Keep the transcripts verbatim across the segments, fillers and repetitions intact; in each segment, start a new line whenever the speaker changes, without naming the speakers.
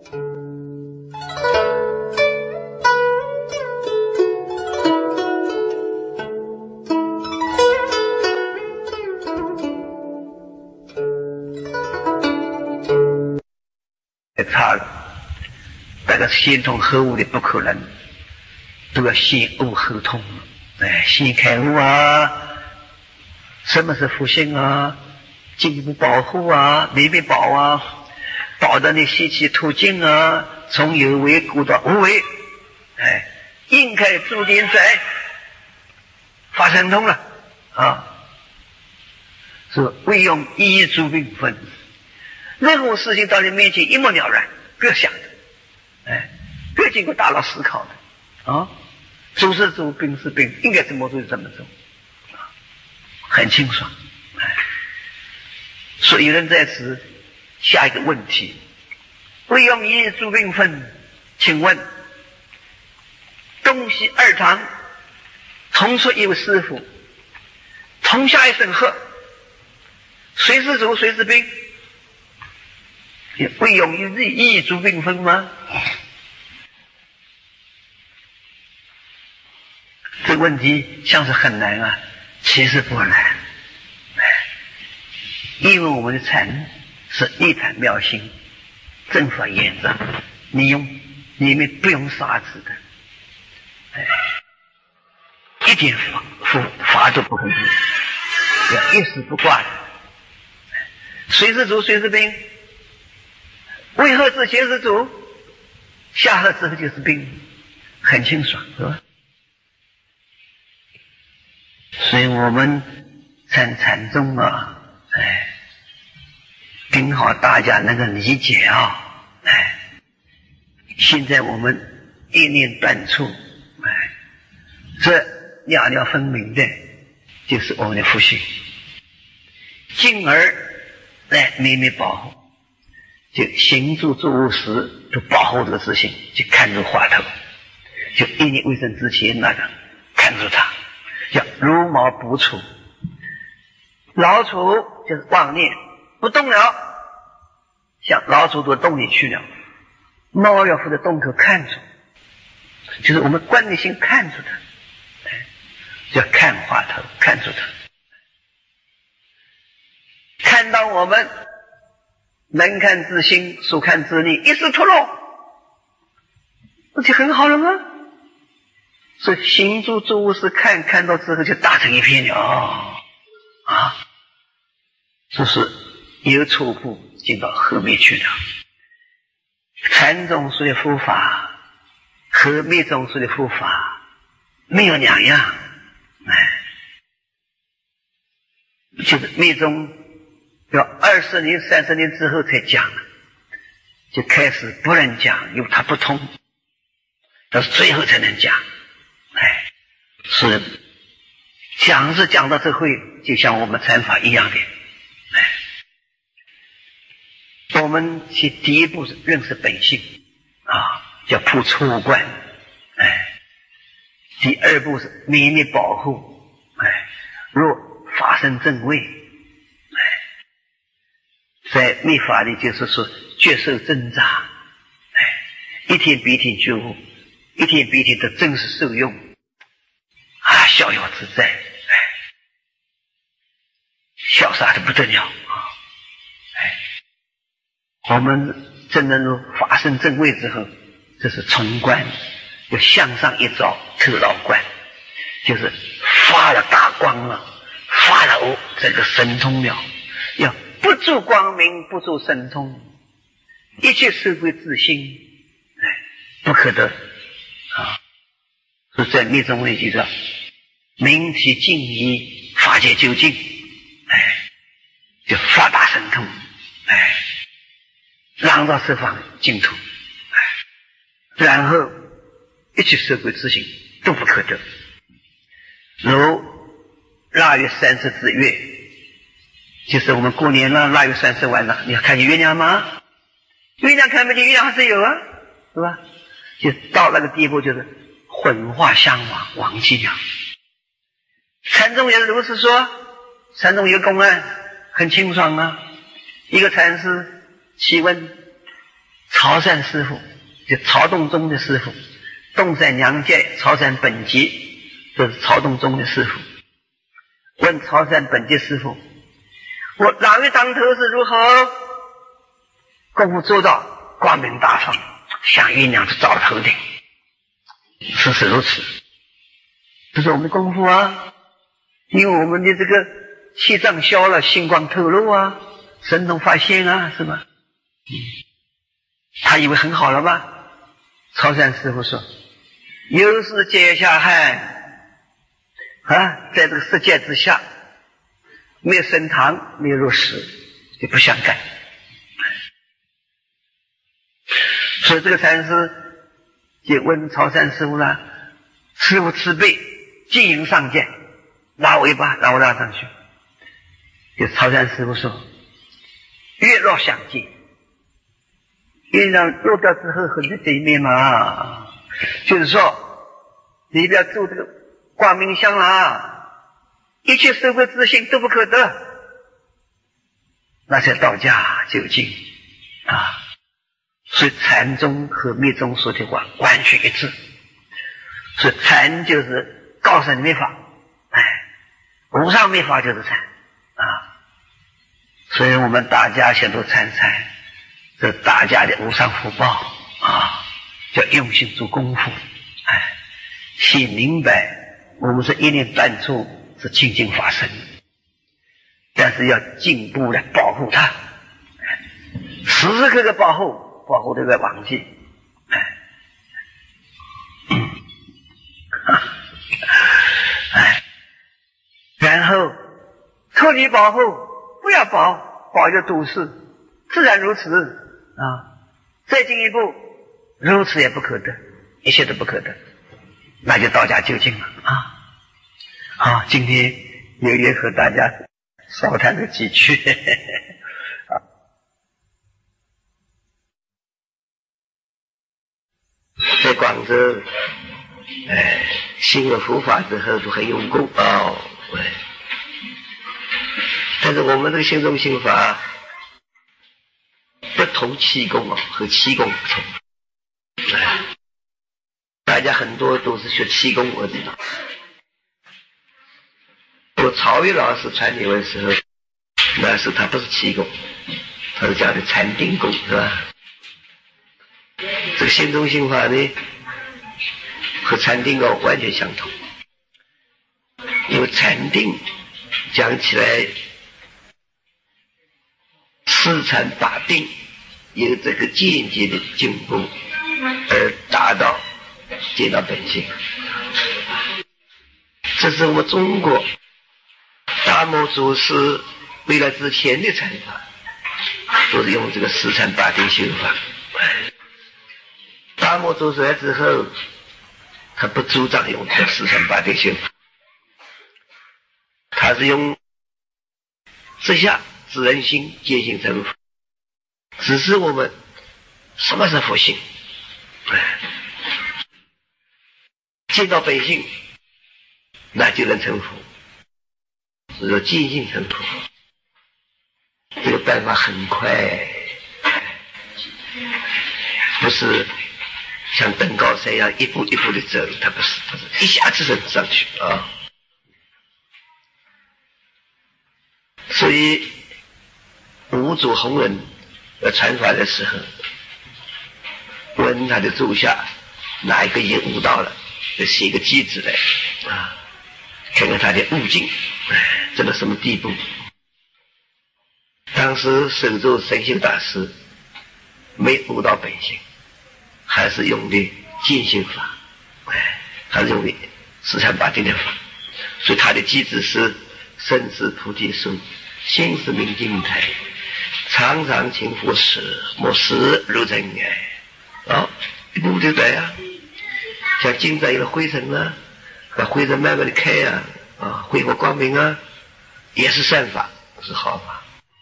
差了，那个先通后悟的不可能，都要先悟后通。哎，先开悟啊！什么是复性啊？进一步保护啊，没被保啊，保的你吸气吐尽啊，从有为故到无为，哎，应开注定在发神通了啊！是未用一诸并分。任何事情到你面前一目了然，不要想的，哎，不要经过大脑思考的啊。主是主，病是病，应该怎么做就怎么做，啊，很清爽。哎，所以有人在此下一个问题：未用一诸并分，请问东西二堂同出一位师傅，同下一声喝，谁是主，谁是兵？也未用一一诸并分吗？这个问题像是很难啊，其实不难，因为我们的禅是一坛妙心，正法严章，你用里面不用杀字的，哎，一点法法都不可以，要一丝不挂的。谁是主，谁是兵？为何之前是主，下颌之后就是兵，很清爽，是吧？所以我们禅禅宗啊，哎，挺好，大家能够理解啊，哎，现在我们一念断处，哎，这两条分明的，就是我们的福性，进而来秘密保护。就行住坐卧时都保护这个自信，就看住话头，就一念未生之前那个看住它，叫如毛不触。老鼠就是妄念不动了，像老鼠都洞里去了，猫要负责洞口看住，就是我们观念心看住它，叫看话头，看住它，看到我们能看自心，所看自力，一时脱落，那就很好了吗？所以行住坐卧时看，看到之后就打成一片了啊！这是由初步进到后面去了。禅宗说的佛法和密宗说的佛法没有两样，哎，就是密宗要二十年、三十年之后才讲，就开始不能讲，因为它不通，到最后才能讲。哎，是讲是讲到这会，就像我们禅法一样的。哎，我们其第一步是认识本性啊，叫破错观。哎，第二步是秘密保护。哎，若发生正位。在密法里就是说觉受挣扎，哎，一天比一天觉悟，一天比一天的真实受用啊，逍遥自在，哎，潇洒的不得了啊！哎，我们真能够发生正位之后，这是重观，要向上一照，特老观，就是发了大光了，发了哦，这个神通了，要不住光明，不住神通，一切收归自心，哎，不可得啊！所以在密宗里就叫明体净一，法界究竟，哎，就发大神通，哎，让到十方净土，哎，然后一切收归自心，都不可得。如腊月三十之月。就是我们过年了，腊月三十晚了，你要看见月亮吗？月亮看不见，月亮还是有啊，是吧？就到那个地步，就是混化相忘，忘记了。禅宗也是如此说，禅宗有公案很清爽啊，一个禅师气问曹山师傅，就曹洞宗的师傅，洞山娘界、曹山本节都是曹洞宗的师傅。问曹山本节师傅：我哪位当头是如何？功夫做到光明大放，像月亮是照头顶。事实如此，这是我们的功夫啊！因为我们的这个气障消了，星光透露啊，神通发现啊，是吧？嗯，他以为很好了吧？曹山师傅说：有时结下汗啊，在这个世界之下，没有升堂，没有入室，就不相干。所以这个禅师就问曹山师傅了：师傅慈悲，经营上见，拉我一把，拉我拉上去。就曹山师傅说：月落相见，月亮落掉之后和你对面嘛，就是说你不要做这个光明相啦，一切社会之心都不可得，那才道家究竟啊！所以禅宗和密宗说的话完全一致。所以禅就是高深密法，哎，无上密法就是禅啊。所以我们大家先都参禅，这大家的无上福报啊，叫用心做功夫，哎，先明白我们是一念断处是清净法身，但是要进步来保护它，时时刻刻保护。保护这个忘记，哎，嗯，哎，然后脱离保护，不要保，保就都是自然如此啊。再进一步，如此也不可得，一切都不可得，那就道家究竟了啊。好，今天有也和大家少谈了几句。在广州，哎，信了佛法之后都很用功哦，哎，但是我们这个心中心法不同气功哦，和气功不同，哎，大家很多都是学气功，我知道。我曹禺老师传给我的时候，那时他不是气功，他是讲的禅定功，是吧？这个心中心法呢和禅定哦完全相同，因为禅定讲起来四禅八定有这个间接的进步而达到见到本性，这是我们中国大摩祖师为了之前的禅法都是用这个四禅八定修法。大摩祖师来之后，他不主张用这四禅八定修法，他是用直下自然心见性成佛，只是我们什么是佛性，见到本性那就能成佛，只有见性成佛，这个办法很快，不是像登高山一样一步一步的走，它不是，它是一下子升上去啊。所以五祖弘忍要传法的时候，问他的座下哪一个已悟到了，就写一个机子来啊，看看他的悟境这到什么地步。当时神州神秀大师没悟到本性，还是用的见性法，还是用的四禅八定的法，所以他的机子是身是菩提树，心是明镜台，常常勤拂拭，莫使如尘埃。哦，一步步就对啊，像金子有了灰尘啊，把灰尘慢慢的开啊，啊，恢复光明啊，也是善法，是好法。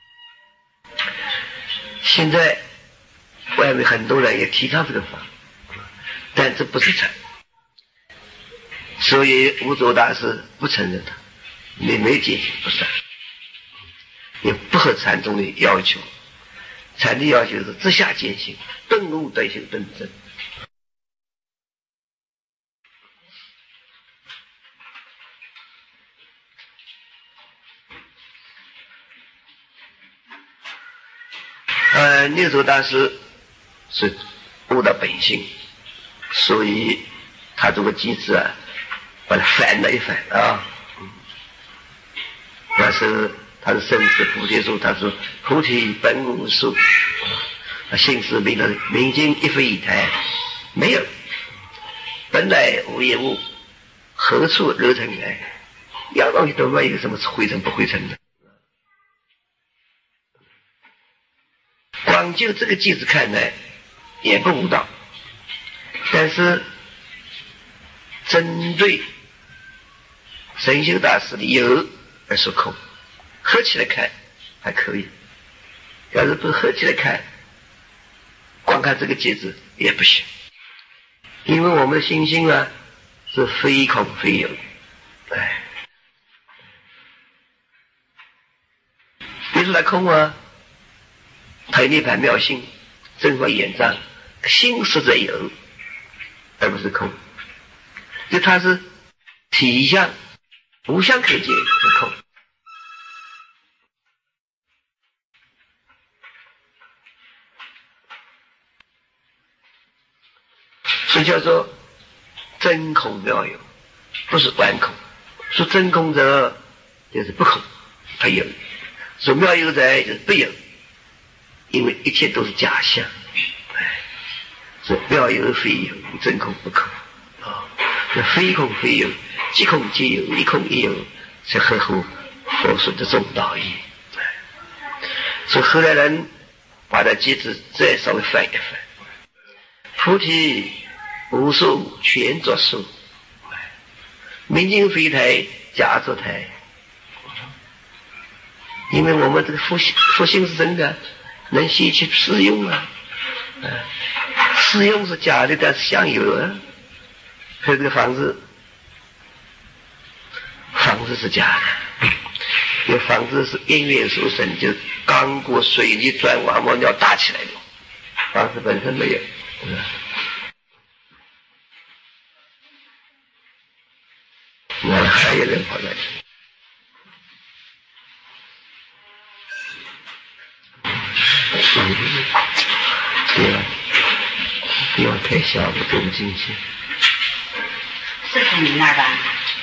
现在外面很多人也提倡这个法，但这不是禅，所以五祖大师不承认他，你没见性不善，也不合禅宗的要求。禅的要求是直下见性，不顿悟得修顿证。呃，六祖大师是悟到本性，所以他这个机制啊，把它翻了一翻啊。但是他是生死菩提树，他说菩提本无树，性是明了，明镜亦非一台，没有，本来无一物，何处惹尘埃？样东西都没有什么灰尘不灰尘的。光就这个句子看来也不无道，但是针对神秀大师的有而说空，合起来看还可以，要是不合起来看，光看这个句子也不行，因为我们的心性啊是非空非有。哎，别说它空啊，它有涅槃妙性，正法眼障，心实在有，而不是空。就它是体相无相可见是空。所以叫做真空妙有，不是完空。说真空者就是不空，它有；说妙有者就是不有，因为一切都是假象。哎，说妙有非有，真空不空啊，这非空非有，即空即有，一空一有，是合乎佛说的中道义。所以后来人把它机制再稍微翻一翻，菩提无数全作数，明镜非台假作台。因为我们这个佛性佛性是真的，能吸取适用啊，适用是假的，但是相有啊。还有这个房子，房子是假的，因为房子是因缘所生，就钢骨水泥砖瓦木料搭起来的，房子本身没有。那还有人跑来，对吧？不要太小，不走不进去。
是从你那儿吧？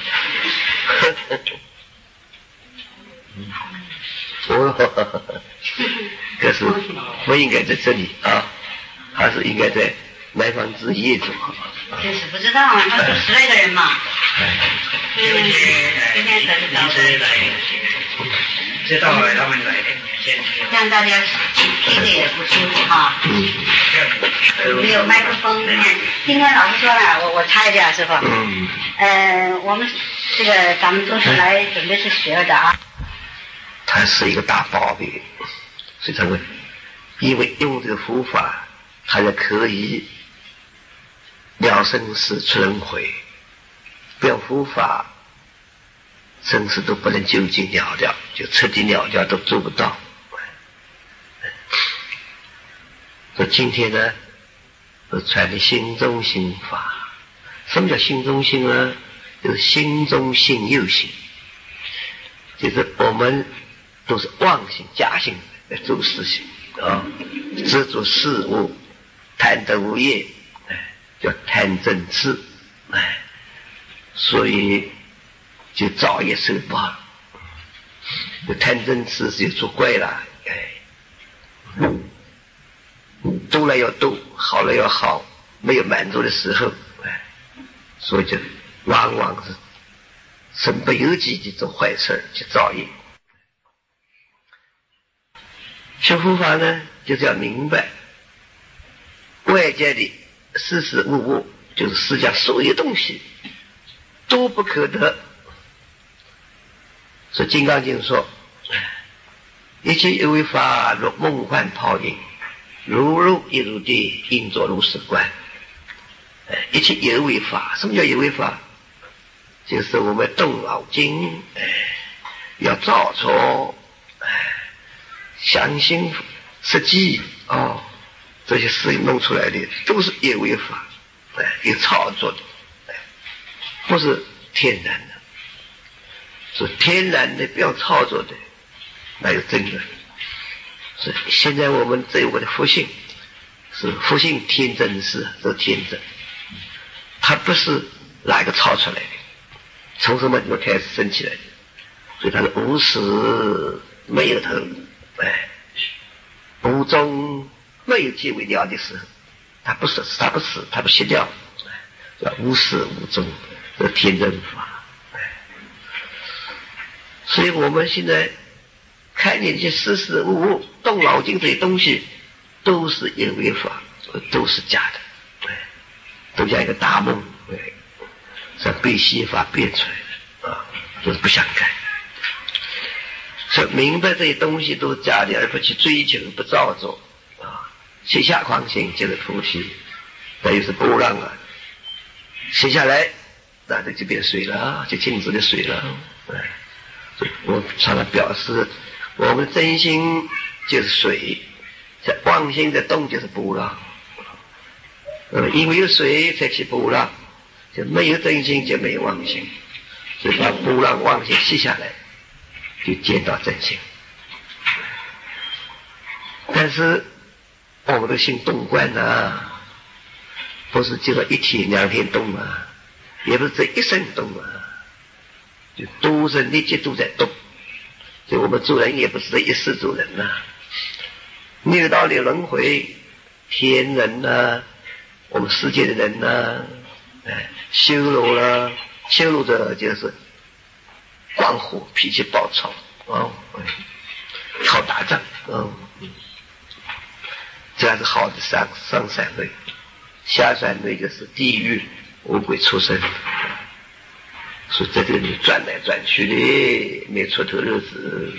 哦，可是不应该在这里啊，还是应该在来访之夜中好。
就是不知道啊，他说十来个人嘛。嗯，今天可是早的。
知道了，他们来的。
这样大家听得也不清楚哈。嗯。没有麦克风。今天老师说了，我我插一句啊，师傅。嗯。呃，我们这个咱们都是来准备是学的啊。
它是一个大宝贝，所以才会，因为用这个佛法，它就可以了生死出轮回。不要佛法，生死都不能究竟了掉，就彻底了掉都做不到。所以今天呢，我传的心中心法。什么叫心中心呢？就是心中心有心，就是我们都是妄心假心来做事情啊，执着事物，贪得无厌，哎，叫贪嗔痴，哎，所以就造业受报。贪嗔痴就作怪了，哎，多了要多，好了要好，没有满足的时候，哎，所以就往往是身不由己去做坏事，去造业。学佛法呢，就是要明白外界的事事物物，就是世界上所有东西都不可得。所以《金刚经》说：“一切有为法，如梦幻泡影，如露亦如电，应作如是观。”一切有为法，什么叫有为法？就是我们动脑筋，要造作，相信实际哦，
这些事情弄出来的都是业为法，哎，有操作的，哎，不是天然的，是天然的不要操作的，那有真的。是现在我们这有我的福性，是福性天真是，这是天真，它不是哪一个操出来的，从什么地方开始生起来的，所以它是无始没有头，哎，无中没有结尾了的时候，它不是，它不是，它不歇掉，叫无始无终，这天真法。所以我们现在看见这些事事物物、动脑筋这些东西，都是业为法，都是假的，都像一个大梦，是被西法变出来的啊，就是不相干。所以明白这些东西都是假的，而不去追求，不造作啊。卸下狂心就是菩提，那又是波浪啊，卸下来，那就就变水了啊，就静止的水了。哎，所以我常常表示，我们的真心就是水，在妄心的动就是波浪。呃，因为有水才起波浪，就没有真心就没有妄心，所以把波浪妄心卸下来，就见到真心。但是我们的心动观啊，不是就说一天两天动啊，也不是这一生动啊，就多生历劫都在动。所以我们做人也不是这一世做人呐、啊，六道的轮回，天人呐、啊，我们世界的人呐、啊，哎，修罗啦，修罗者就是光火，脾气暴躁，哦，好打仗，哦，这样是好的上上三类，下三类就是地狱无鬼出生，所以在这里转来转去的，没出头日子。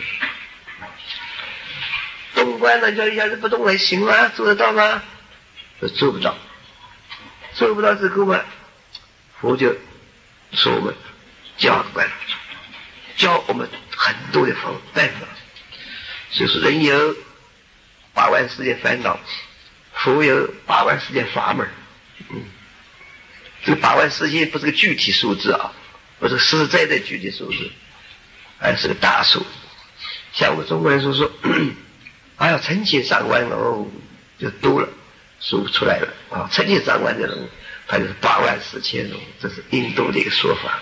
动观呢，叫要是不动还行吗？做得到吗？做不到，做不到之后嘛，佛就说我们教观，教我们很多的方办法。所以说人有八万四千烦恼，佛有八万四千法门。嗯，这个八万四千不是个具体数字啊，不是实在的具体数字，而是个大数。像我们中国人说说，哎呀，成千上万哦，就多了，数不出来了啊！成千上万的人，他就是八万四千哦，这是印度的一个说法。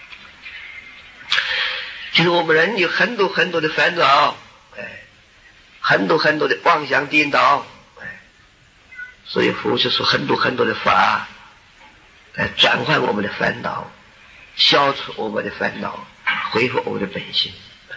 其实我们人有很多很多的烦恼，哎，很多很多的妄想颠倒，哎，所以佛就说很多很多的法来转换我们的烦恼，消除我们的烦恼，恢复我们的本性。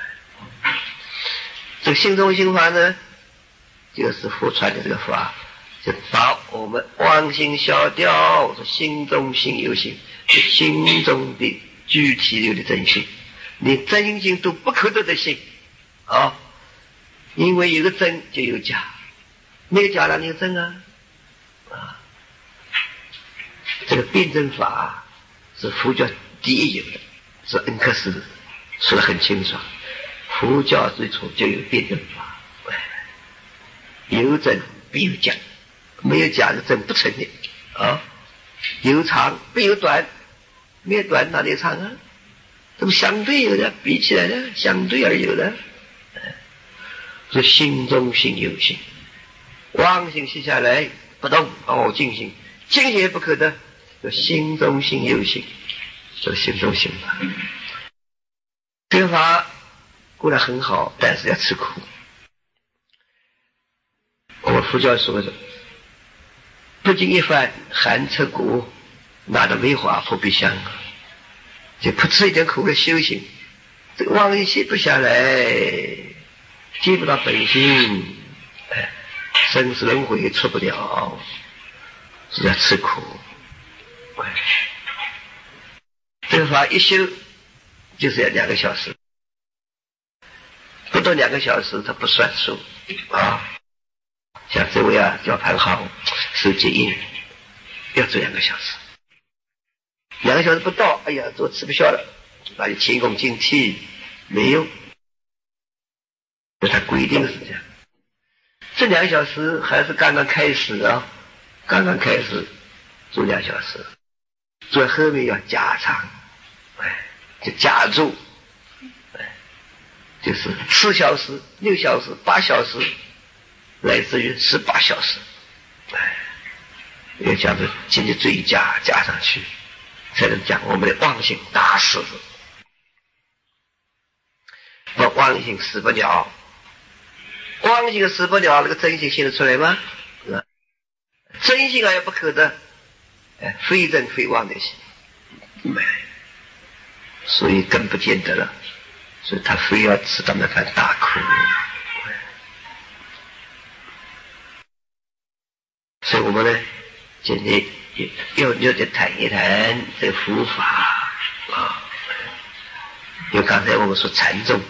这个心中心法呢，就是佛传的这个法，就把我们妄心消掉，说心中心有心，是心中的具体有的真心，你真心都不可得的心啊，因为有个真就有假，没有假哪里有真啊？啊，这个辩证法是佛教第一有的，是恩克斯说得很清楚。佛教最初就有辩证法，有真必有假，没有假的真不成立啊。有长必有短，没有短哪里有长啊？这不相对有的，比起来的相对而有的。是心中心有心，妄心息下来不动哦，静心，静心也不可得，就心中心有心，这心中心法。这个法固然很好，但是要吃苦。我们佛教说的，不经一番寒彻骨，哪得梅花扑鼻香啊？就不吃一点苦的修行，这个妄心息不下来，接不到本心，哎，生死轮回出不了，是要吃苦。哎，这个法一修就是要两个小时。不到两个小时他不算数啊！像这位啊叫潘浩，手结印要做两个小时，两个小时不到，哎呀，做吃不消了，那就前功尽弃，没用。他规定是这样， 这两小时还是刚刚开始啊，刚刚开始做两小时，做后面要加长，哎，就加注，哎，就是四小时、六小时、八小时，来自于十八小时，哎，要讲的经济追加加上去，才能讲我们的妄性大事。把妄性死不了，妄性死不了，那个真性现得出来吗？是真性而又不可得，哎，非真非妄的心，没，所以更不见得了，所以他非要吃到那番大苦。所以我们呢，今天又又得谈一谈这个佛法啊，因为刚才我们说禅宗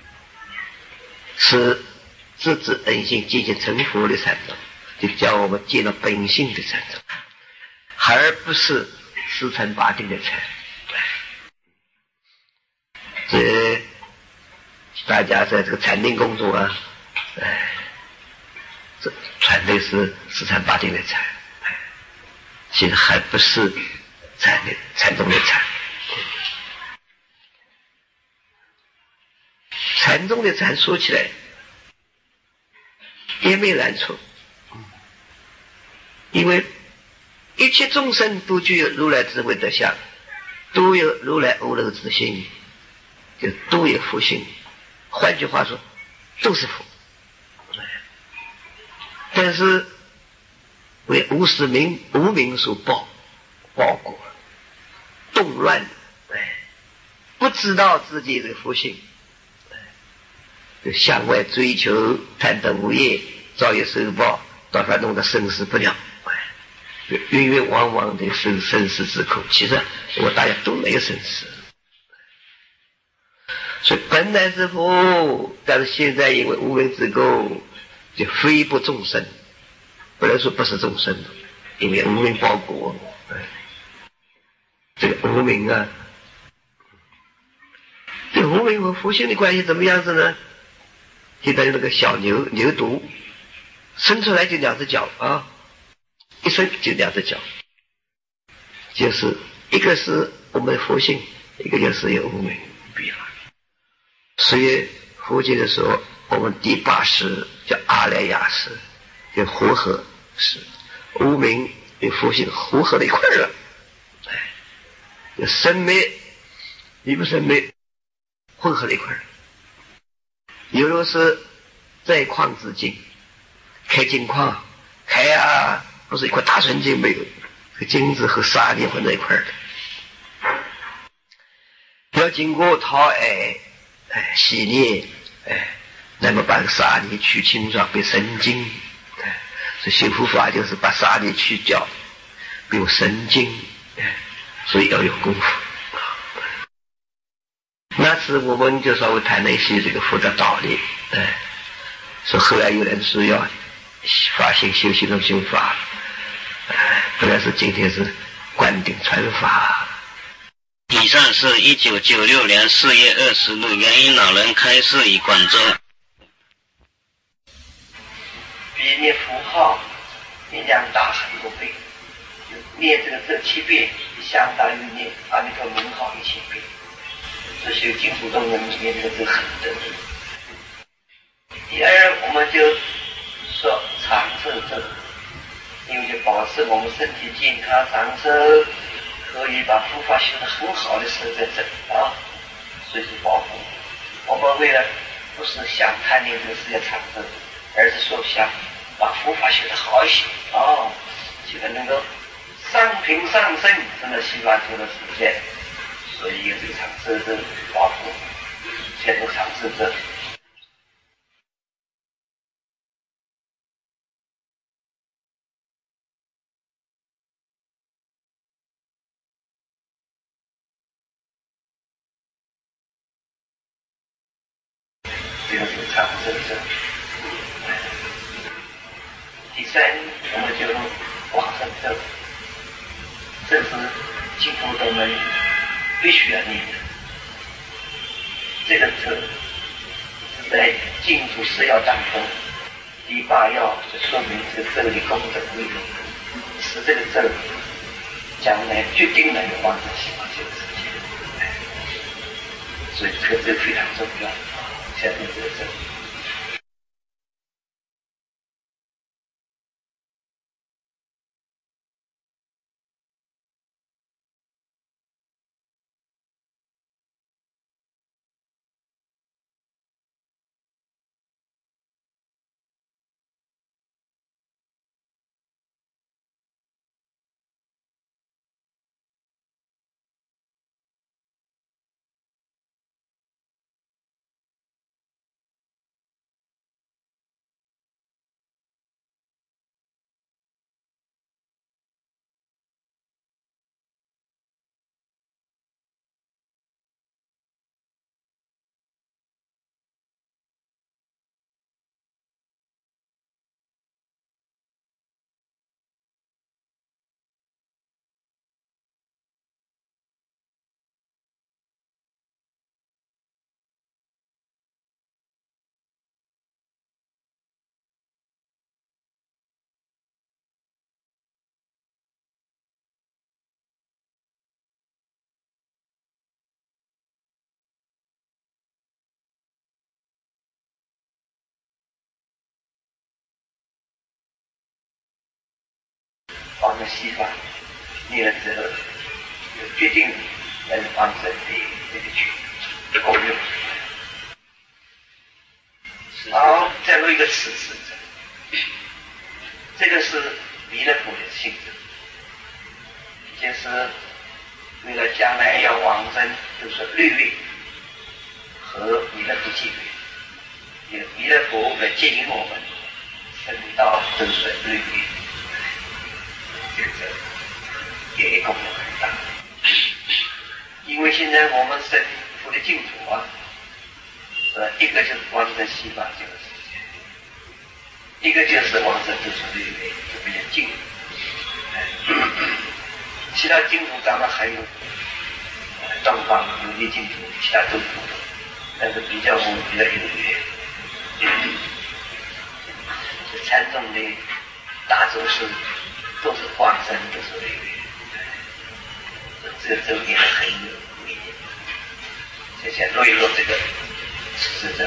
是自知恩性渐渐成佛的禅宗，就叫我们见到本性的禅宗，而不是四禅八定的禅。所以大家在这个禅定工作啊，哎，这传的是四禅八定的禅，其实还不是禅的禅宗的禅。禅宗的禅说起来也没难处，因为一切众生都具有如来智慧德相，都有如来无漏之心，就都有佛性，换句话说都是佛，但是为无始名无名所包包裹动乱，不知道自己的佛性，就向外追求贪得无厌，早有受报，把它弄得生死不了，就冤冤枉枉的生生死之苦。其实我们大家都没有生死，所以本来是佛，但是现在因为无名之垢，就非不众生，不能说不是众生，因为无名包裹。这个无名啊，这无名和佛性的关系怎么样子呢？就等于那个小牛牛犊生出来就两只脚啊，一生就两只脚，就是一个是我们的佛性，一个就是有无名比法。所以佛经的时候，我们第八识叫阿赖耶识，就和合识，无名与佛性和合在一块儿了，哎，就生灭与不生灭混合在一块儿。有的是在矿之境，开金矿，开啊，不是一块大纯金，没有，这金子和沙粒混在一块儿的，要经过陶艾、哎洗炼，哎，那么把沙粒去清爽变神经，哎，所以修复法就是把沙粒去掉，变神经，哎，所以要有功夫。那次我们就稍微谈了一些这个佛的道理，哎，说后来有人说要发心修行的修法，哎，本来是今天是灌顶传法。
以上是一九九六年四月二十日元因老人开示于广州。
比念符号力量大很多倍，念这个这七遍相当于念阿弥陀名号一千遍。这些净土宗人里面这个是很得力。第二，我们就说长寿咒，因为就保持我们身体健康长寿，可以把佛法修得很好的时候在这里啊，所以是保护。我们为了不是想贪恋这个世界长寿，而是说想把佛法修得好一些啊，这个能够上品上升，真的希望这个世界。所以有这个长寿咒保护，现在长寿咒。这个是长寿咒。第三，我们就往生咒，这是净土宗门必须要念的。这个咒是在净土十要当中第八要就说明这个咒的功德威力，是这个咒将来决定了有往生西方极乐世界，所以这个咒非常重要。下面这个咒。往生西方，念了之后，就决定能往生的这个去的功用。好，再录一个此事者，这个是弥勒佛的性质，就是为了将来要往生，就是律律和弥勒佛契约，弥勒佛来接引我们升到真水律律。这个也功能很大，因为现在我们生佛的净土啊，呃，一个就是往生西方极乐世界，一个就是往生真水律律，就比较近。其他净土当然还有东方有些净土，其他都有，但是比较我们比较有缘。这禅宗的大宗师都是往生，都是律律，这个咒念很有意义。就先落一落这个此事咒。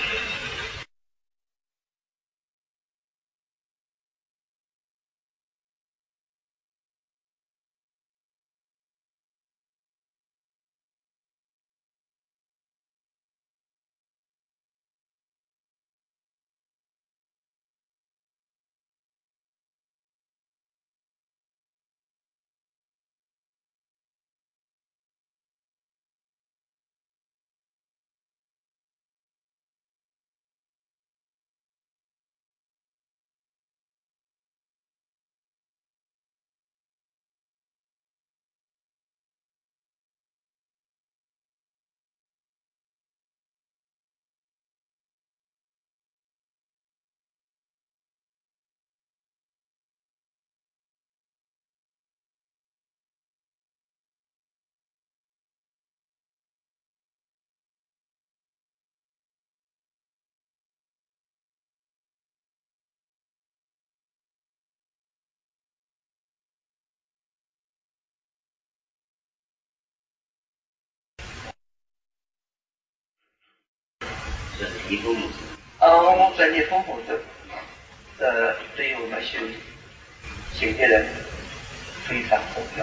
一共
呃，我们专业丰富的，呃，对于我们修行的人非常重要，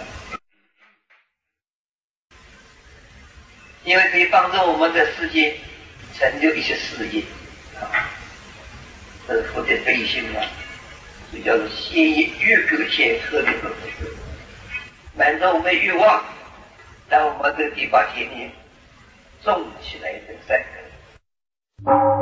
因为可以帮助我们的世界成就一些事业啊，这是佛的悲心啊，所以叫做先欲格先合的格，满足我们的欲望，让我们的第八天年种起来的善根。